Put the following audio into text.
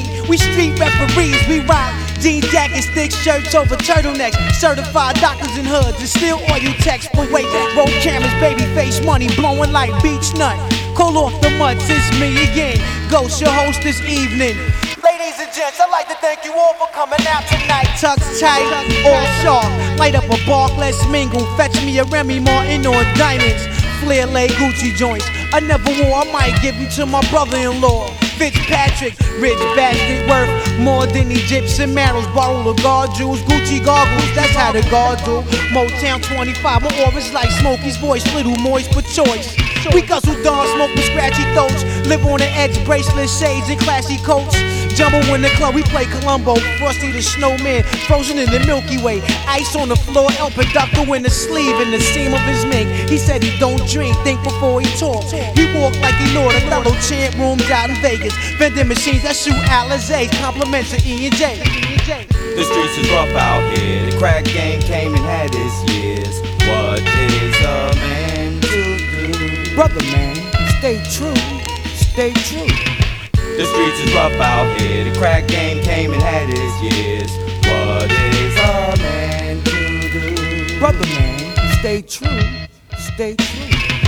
We street referees, we rock jean jackets, thick shirts over turtlenecks. Certified doctors in hoods and still all you texts for weight. Roll cameras, baby face money, blowing like beach nut. Call off the mutts, it's me again. Ghost, your host this evening. Ladies and gents, I'd like to thank you all for coming out tonight. Tux tight, all sharp. Light up a bark, let's mingle. Fetch me a Remy Martin or diamonds. Flair lay Gucci joints. I never wore, I might give them to my brother-in-law. Fitzpatrick, rich bastard worth more than Egyptian marrows. Bottle of guard jewels, Gucci goggles, that's how the guard do. Motown 25, my aura's like Smokey's voice, little moist but choice. We guzzle dawn, smoke with scratchy throats, live on the edge, bracelets, shades, and classy coats. Jumbo in the club, we play Columbo, Frosty the Snowman, frozen in the Milky Way. Ice on the floor, El Producto in the sleeve, in the seam of his mink. He said he don't drink, think before he talk. He walk like he know the fellow champ rooms out in Vegas. Vending machines that shoot Alizé, compliments to E&J. The streets is rough out here. The crack game came and had its years. What is a man to do? Brother man, stay true, stay true. The streets is rough out here. The crack game came and had its years. What is a man to do? Brother man, stay true, stay true.